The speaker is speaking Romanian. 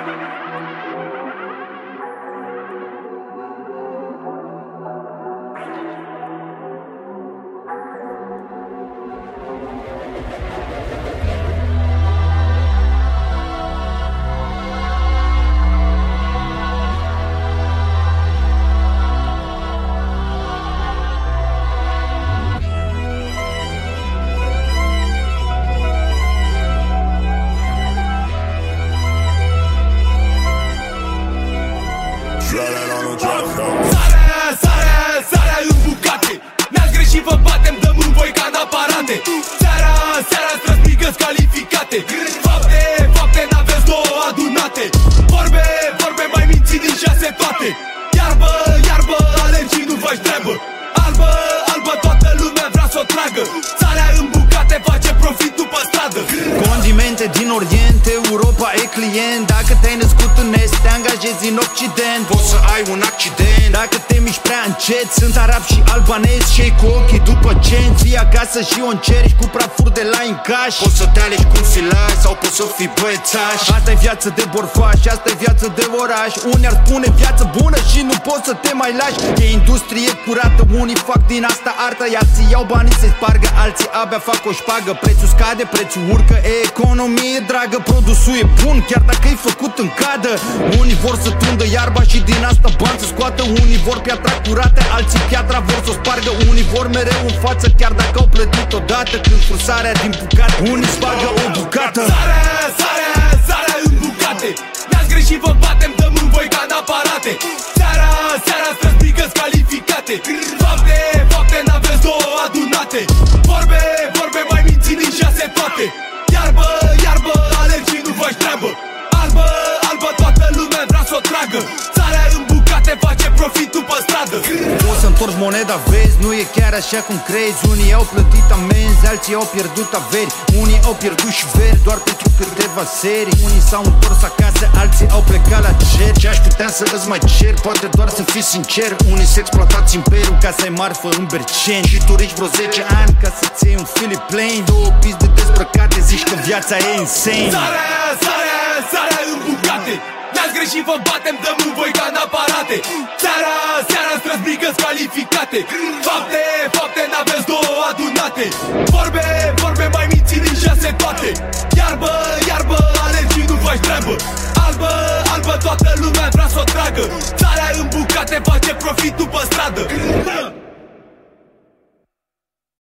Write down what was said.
Sarea în bucate, ne-ați greșit, vă batem, dăm în voi ca în aparate. Seara străzbigă-ți calificate. Fapte, n-aveți două adunate. Vorbe, mai minți din 6 toate. Iarbă, alergii nu faci treabă. Albă, toată lumea vrea să o tragă. Sarea în bucate face profitul pe stradă. Condimente din Orient, Europa e client. Dacă te-ai născut în Est, te angajezi în Occident, poți să ai un accident. Dacă te miști prea încet, sunt arab și albanez și cu ochii după cenți. Fii acasă și o încerci cu prafuri de la încaș. Poți să te alegi cum filai sau poți să fii băiețaș. Asta e viață de borfaș, asta e viață de oraș. Unii ar spune viață bună și nu poți să te mai lași. E industrie curată, unii fac din asta artă. Alții iau banii să-i spargă, alții abia fac o șpagă. Prețul scade, prețul urcă, e economie dragă. Produsul e bun, chiar dacă e făcut în cadă. Unii vor să tundă iarba și din asta bani să scoată. Unii vor piatra curată, alții piatra vor să o spargă. Unii vor mereu în față, chiar dacă au plătit odată. Când cursarea din bucate, unii spargă o bucată. Sarea în bucate, ne-ați greșit, vă batem, dăm în voi ca în aparate. Seara străzbigă-ți calificate. Fapte, n-aveți două adunate. Vorbe, mai minți din 6 toate. Iarbă, alergii nu faci treabă. Albă, toată lumea vrea să o tragă. Sarea în bucate face profitul pe stradă. O să întorci moneda, vezi, nu e chiar așa cum crezi. Unii au plătit amenzi, alții au pierdut averi. Unii au pierdut și veri doar pentru câteva serii. Unii s-au întors acasă, alții au plecat la cer. Ce aș putea să îți mai cer, poate doar să fii sincer. Unii se exploatați imperiul ca să ai marfă în Berceni. Și tu rici vreo 10 ani ca să-ți iei un Philip Plain. Două piste dezbrăcate, zici că viața e insane. Sarea în bucate, ne-ați greșit, vă batem, dăm în voi ca în aparate. Seara străzbigă-ți calificate. Fapte, n-aveți două adunate. Vorbe, mai minți din 6 toate. Iarbă, alergii nu faci treabă. Albă, toată lumea vrea să o tragă. Sarea în bucate face profitul pe stradă.